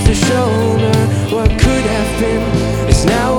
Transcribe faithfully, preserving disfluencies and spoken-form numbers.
to shoulder what could have been is now